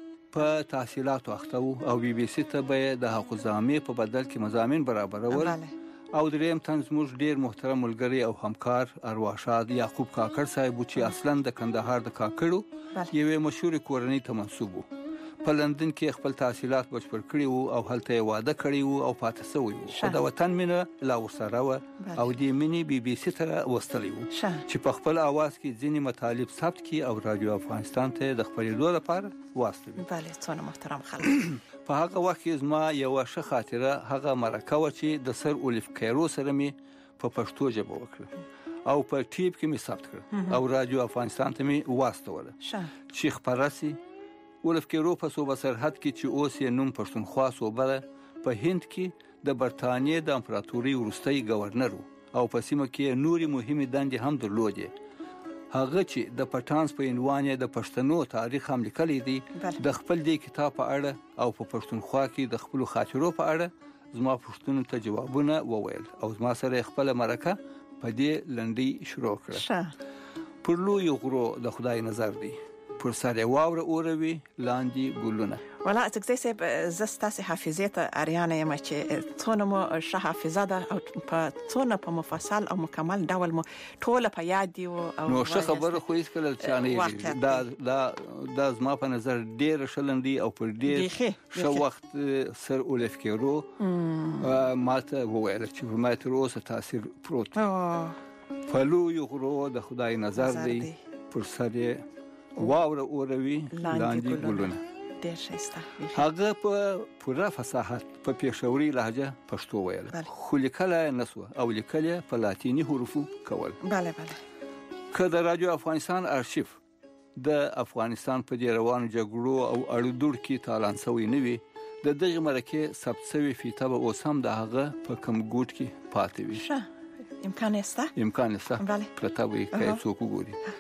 په تحصیلات وخته او بي بي سي ته به د حقوقزامي په بدل کې مضامین برابرول. او دریم تنظ موږ ډیر محترم ملګری او همکار ارواښاد یعقوب کاکړ صاحب چې اصلا د کندهار د کاکړو یوې مشهور کورنۍ ته منسوب وو. په لندن کې خپل تحصیلات بشپړ کړي وو او هلته واده کړی وو او پاتې شوی وو. خو د وطن مینه لا ورسره و او د مینې بي بي سي ته وستلی وو چې په خپل اواز کې ځینې مطالب ثبت کړي او رادیو افغانستان ته د خبرېدو لپاره واستوي. بله څونه محترم خلک. په هغه وخت کې زما یو ښه خاطره هغه مرکه و چې د سر اولف کیرو سره می په پښتو ژبه وکړه او په ټیپ کې می ثبت کړ او رادیو افغانستان ته می واستوله چې خبرسي اولف کیرو په صوبه سرحد کې چې اوس یې نوم پښتونخوا صوبه په هند کې د برتانیې د امپراتوري وروستي گورنر او په سیمه کې نوري مهمه دندې هم درلودې. هغه چې د پټانس په عنوان د پښتنو تاریخ هم لیکلی دی د خپل دی کتاب په اړه او په پښتونخوا کې د خپل خاطرو په اړه زما پښتون ته جوابونه وویل او زما سره خپل مرکه په دې لنډي شروع کړه. پر لوی غرو د خدای نظر دی پر سر واوره اوروي لاندې ګلونه. ولا تکزي سب زستاسي حافظه ته اریانه یم چې څونه مو شه حافظه ده او په څونه په مفصل او مکمل ډول مو ټوله په یاد دی او نو ښه خبره خو هیڅ کله چانه دا دا د زما په نظر ډیر شلندي او پر ډیر ښه وخت سر اولف کیرو ماته وویل چې په ما تر اوسه تاثیر پروت په لوی غرو د خدای نظر دی پر سر واوره اوروي لاندې ګلونه. ډېر ښایسته. هغه په پوره فصاحت په پېښوري لهجه پښتو ویل خو لیکل نه سو او لیکل په لاتینی حروفو کول. بله بله. که د رادیو افغانستان ارشیف د افغانستان په دې روانو جګړو او اړودوړ کې تالان سوی نه وي د دغه مرکه ثبت سوی فیته به اوس هم د هغه په کم ګوټ کې پاتې وي. ښه امکان شته. امکان شته. بله. پرته وي کای څوک وګوري.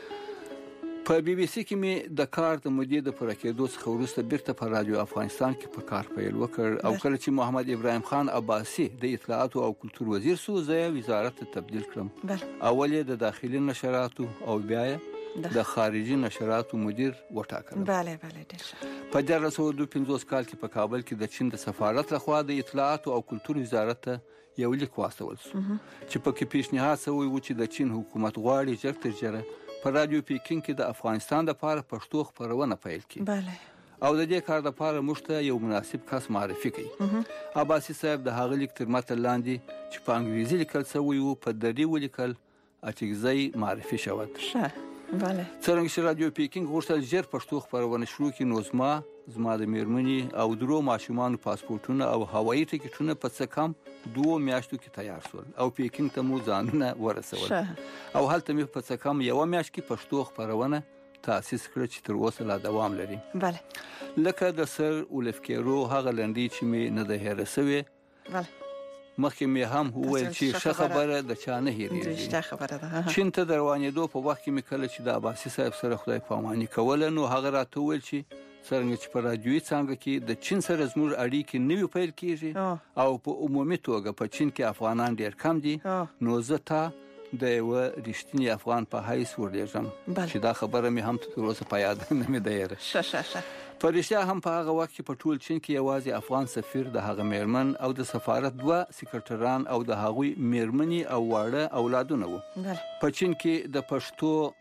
په بي بي سي کې می د کار د مدیر د پوره کېدو څخه وروسته بیرته په رادیو افغانستان کې په کار پیل وکړ او کله چې محمد ابراهیم خان عباسي د اطلاعات او کلتور وزیر شو زه وزارت ته تبدیل کړم. اول د داخلي نشراتو او بیا د خارجي نشراتو مدیر وټاکل. بله بله ډېر. په هزار نهه سوه پنځوس کال کې په کابل کې د چین د سفارت لخوا د اطلاعات او کلتور وزارت ته یو لیک واستول شو چې په کې پیشنهاد شوی و چې د چین حکومت غواړي ژر تر ژره په رادیو پیکینګ کې د افغانستان لپاره پښتو خبرونه پیل کړي. بله. او د دې کار لپاره موږ ته یو مناسب کس معرفي کړي. عباسي صاحب د هغه لیک تر متن لاندې چې په انګریزي لیکل شوی و په دری ولیکل اچګزي معرفي شوت. ښه. بله. څنګه چې رادیو پیکینګ غوښتل ژر پښتو خبرونه شروع کړي نو زما زما د میرمنې او درو ماشومان پاسپورتونه او هوایي ټکټونه په څه کم دوه میاشتو کې تیار شول او پیکینګ ته مو ځانونه ورسول او هلته مې په څه کم یو میاشت کې پښتو خبرونه تاسیس کړ چې تر اوسه لا دوام لري. بله. لکه د سر اولف کیرو هغه لنډي چې مې نه د هېره سوی. بله. مخکې مې هم وویل چې ښه خبره د چا نه هېرېږي. ښه خبره ده. چین ته د روانېدو په وخت کې مې کله چې د عباسي صاحب سره خدای پاماني کوله نو هغه راته وویل چې څنګه چې په رادیوي څنګه کې د چین سره زموږ اړیکې نوي پیل کیږي او په عمومي توګه په چین کې افغانان ډېر کم دي نو زه ته د یو رښتینی افغان په حیث ورلېږم چې دا خبره مې هم تر اوسه په یاد نه مې ده. ښه ښه ښه. په رښتیا هم په هغه وخت کې په ټول چین کې یوازې افغان سفیر د هغه میرمن او د سفارت دوه سکرټران او د هغوی میرمنې او واړه اولادونه وو. په چین کې د پښتو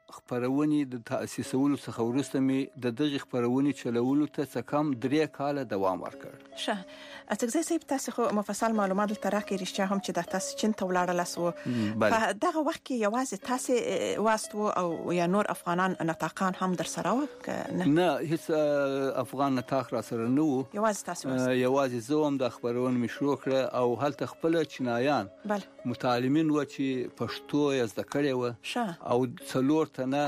خبرونې د تاسیسولو څخه وروسته می د دغه خبرونې چلولو ته څه کم درې کاله دوام ورکړ. شه اڅګزې صاحب تاسو خو مفصل معلومات ترکه رښتیا هم چې د تاسو چین ته ولاړل اسو په دغه وخت کې یوازې تاسو واستو او یا نور افغانان نطاقان هم در سره و نه هیڅ افغان نطاق را سره نه وو یوازې تاسو یوازې زوم د خبرونه مشروع کړ او هلته خپل چینایان متعلمین و چې پښتو یې زده کړې و او څلور تنه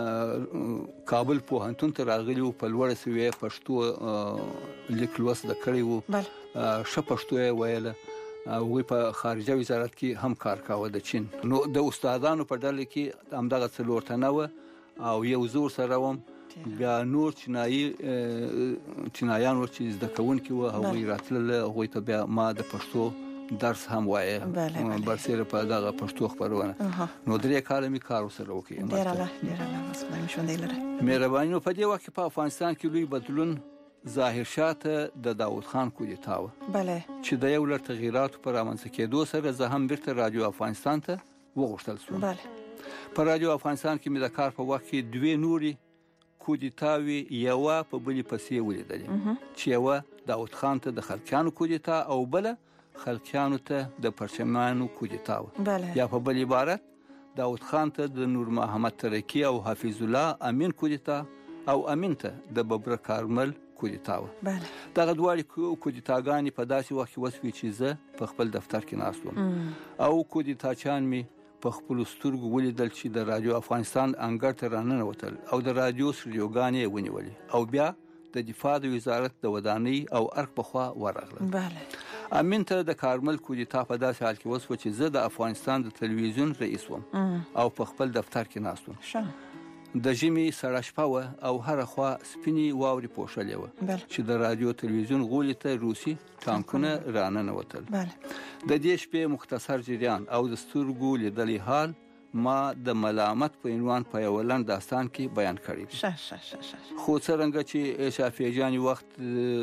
کابل پوهنتون ته راغلي په لوړ سویه پښتو لیکلو زده کړې وو ش پښتو یې ویله او په خارجه وزارت کې هم کار کاوه د چین. نو د استادانو په ډله کې همدغه څلور تنه و او یو زور سره وم بیا نور چینایي چینایان ور چې زده کوونکي و هغوی راتلل هغوی ته بیا ما د پښتو درس هم وایه برسېره په دغه پښتو خبرونه نو درې کاله می کار وسره وکړم. ډیر الله ډیر الله مسلمان شوندې لره مهرباني په دې وخت په افغانستان کې لوی بدلون ظاهر شاته د داوود خان کودتا و بله چې د یو لړ تغییرات پر امانځ کېدو سره زه هم بیرته رادیو افغانستان ته وغوښتل شوم. بله په رادیو افغانستان کې مې د کار په وخت کې دوه نوري کودتاوي یو په بلی پسې ولیدلې چې یو داوود خان ته د خلکانو کودتا او بل خلکانو ته د پرچمانو کودتا و. یا په بل عبارت داوود خان ته د نور محمد ترکی او حفیظ الله امین کودتا او امین ته د ببر کارمل کودتا و. دغه دوه کودتاګانی په داسې وخت کې وسوي چې زه په خپل دفتر کې ناست وم او کودتاچان می په خپل سترګو ولیدل چې د رادیو افغانستان انګړ ته راننوتل او د رادیو سټوډیوګانې ونیولې او بیا د دفاع د وزارت د ودانۍ او ارګ په خوا ورغله. بله امین ته د کارمل کودتا په داسې حال کې وسو چې زه د افغانستان د تلویزیون رئیس وم او په خپل دفتر کې ناست وم. د ژمي سړه شپه و او هر خوا سپینې واورې پوښلې و چې د رادیو تلویزیون غولي ته روسي ټانکونه راننوتل. د دې شپې مختصر جریان او د سترګو لیدلې حال ما د ملامت په عنوان په یو لنډ داستان کې بیان کړی. شه شه شه شه خو څرنګه چې شافعي جان وخت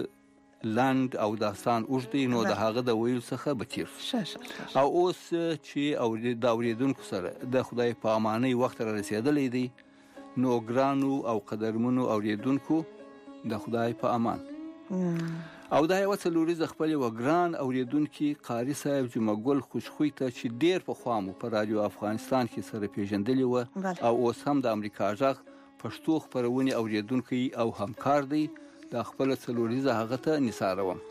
لنډ او داستان اوږد نو د هغه د ویل څخه بچیر او اوس چې او د اوریدونکو سره د خدای په امانۍ وخت را رسیدلې دی نو ګرانو او قدرمنو اوریدونکو د خدای په امان او دا یو څلوريز خپل و ګران اوریدونکو قاری صاحب جمعګل خوشخوي ته چې ډیر په خوامو په رادیو افغانستان کې سره پیژندلی و او اوس هم د امریکا ژغ پښتو خبرونه اوریدونکو او همکار دی د خپل څلوريز هغه ته نثاروم.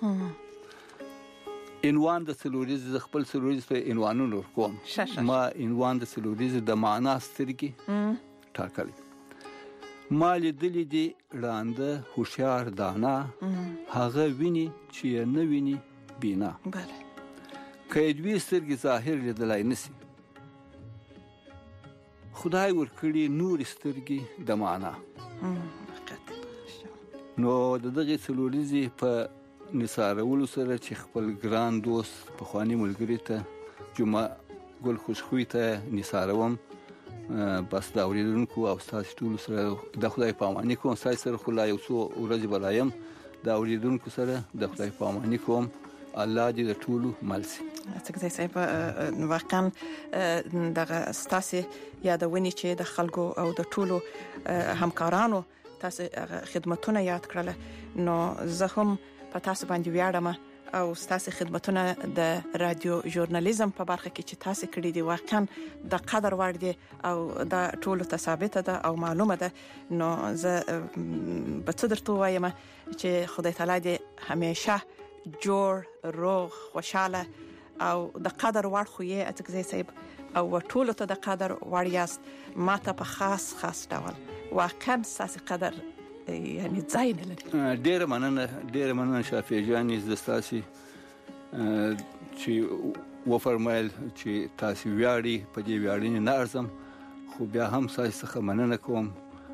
عنوان د څلوريز خپل څلوريز په عنوانونو کوم ما عنوان د څلوريز د معنا سترګي ټاکل. ما لیدلی دی ړانده هوښیار دانا هغه ویني چې نه ویني بینا. بله که دوی سترګې ظاهر لیدلای نسی خدای ورکړي نور سترګې د معنا. نو د دغه څلوريزي په نثارولو سره چې خپل ګران دوست په خواني ملګری ته جمعه ګل خوشخوي ته نثاروم بس دا اوریدونکو او تاسو ټول سره د خدای په امان کوم تاسو سره خو لا یو څو ورځې بلایم دا اوریدونکو سره د خدای په امان کوم الله دې د ټول ملسي. څنګه صاحب واقعا دغه تاسو یادونی چې د خلکو او د ټولو همکارانو تاسو خدمتونه یاد کړل نو زه هم په تاسو باندې ویاړم او تاسو خدمتونه د رادیو ژورنالیزم په برخه کې چې تاسو کړی دی واقعا د قدر وړ دی او د ټولو ته ثابت ده او معلومه ده. نو زه به څه درته وایم چې خدای تعالی دې همیشه جوړ روغ خوشاله او د قدر وړ خو یې اتګزي صاحب او ټولو ته د قدر وړ یاست. ماته په خاص خاص ډول واقعا تاسو قدر یعنی ځای نه لري. ډیر مننه ډیر مننه شافعي جان ز تاسو چې و فرمایل چې تاسو ویاړي په دې ویاړنې نه ارزم خو بیا هم تاسو څخه مننه کوم.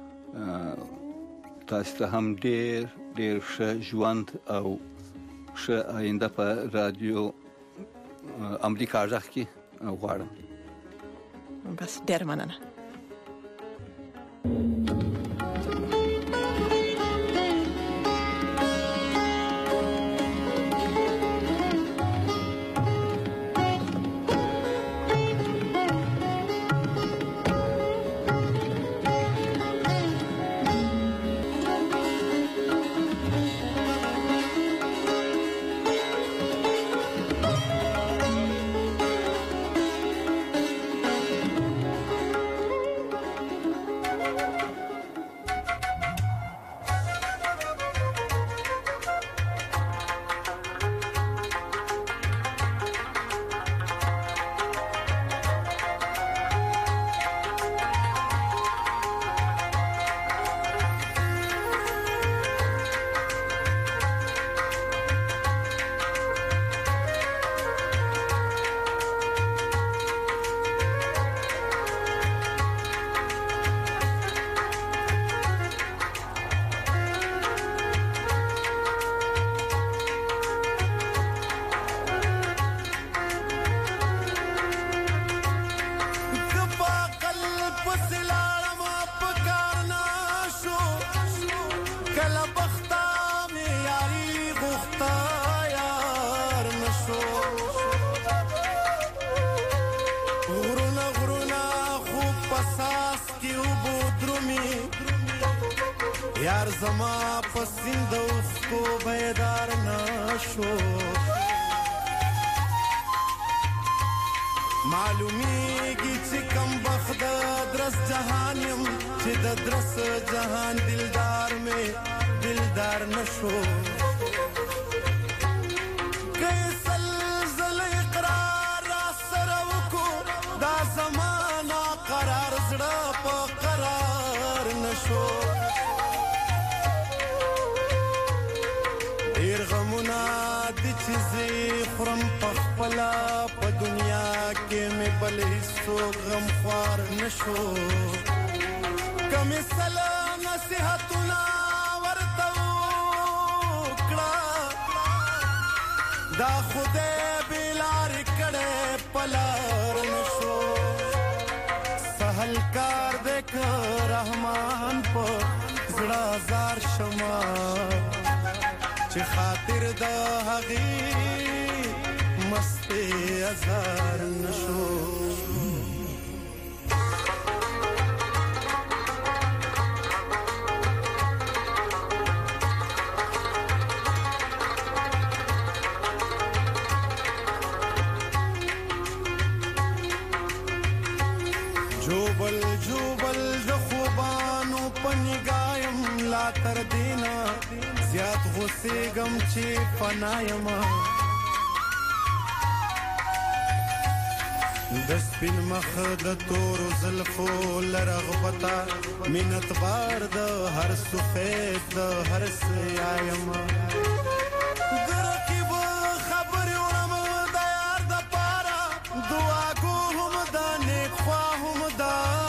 تاسو ته هم ډیر ډیر ښه ژوند او ښه آینده په رادیو امریکا ژغ کې غواړم. بس ډیر مننه. ساس کی وبو درومی یار زما پسند اوس کو بیدار نشو معلومیږي چې کم بخت درس جهان يم چې د درس جهان دلدار مې دلدار نشو کیسل زل اقرار را سره وکړو دا زمانہ قرار زړه په قرار نشو ډیر غمونه دي چې زه خورم په خپله په دنیا کې مې بل هیڅوک غمخوار نشو کمې سله نصیحتونه ورته وکړه دا خدای بې لارې کړی په لار نشو سهل کار دی که رحمان په زړه ازار شمه چې خاطر د هغې مستی ازار نشو جوبل جوبل ز خوبانو پنګایم لا تر دینا زیات غصه غم چې فنایم د سپین مخ د تور زلفو لرغبتا مینت بار د هر سفید د هر سیایم درکې به خبرې وړم د یار د پاره دعا کوم د نیک خوا هم د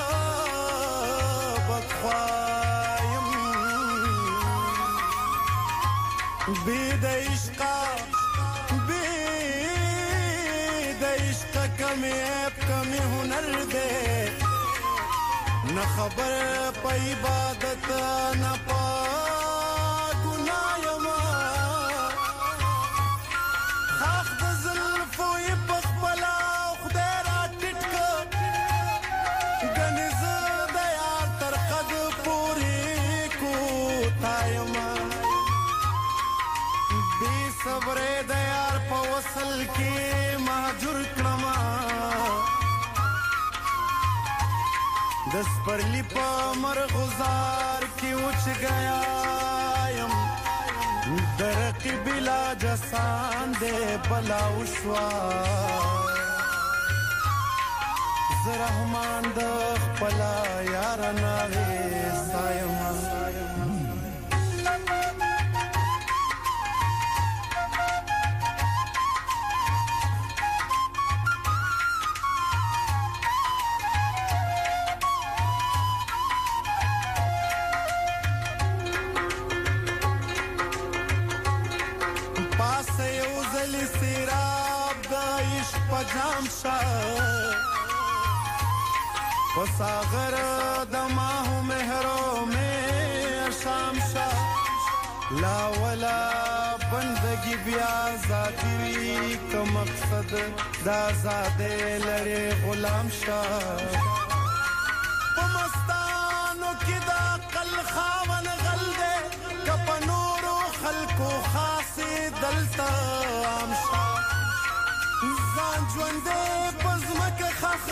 بدخوایم بې د عشقه کمی عیب کمی هنر دے نہ خبر پا عبادت نہ پا گناہ یما خاک دا ظلفو یہ پخبلا خدای را ٹٹکا گنز دا یار تر قد پوری کوتا یما بی صبر دا یار پا وصل کی مہجر کرما دس پر لپا مرغزار کی اچ گیا یم درقی بلا جسان دے بلا وشوا زرحمان دخ پلا یارنا غیسایم پجام شا وساغر دماہو مہرو میں شام شا لا ولا بندگی بیا ذاتی وی کا مقصد دا زادے لڑے غلام شا پمستانو کی دا قل خاون غل دے کپنورو خلقو خاصی دلتا عام شا زان ژوندې پزمکه خخ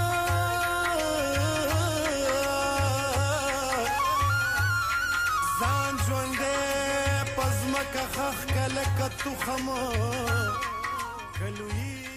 زان ژوندې پزمکه خخ کله کتو خم کلوی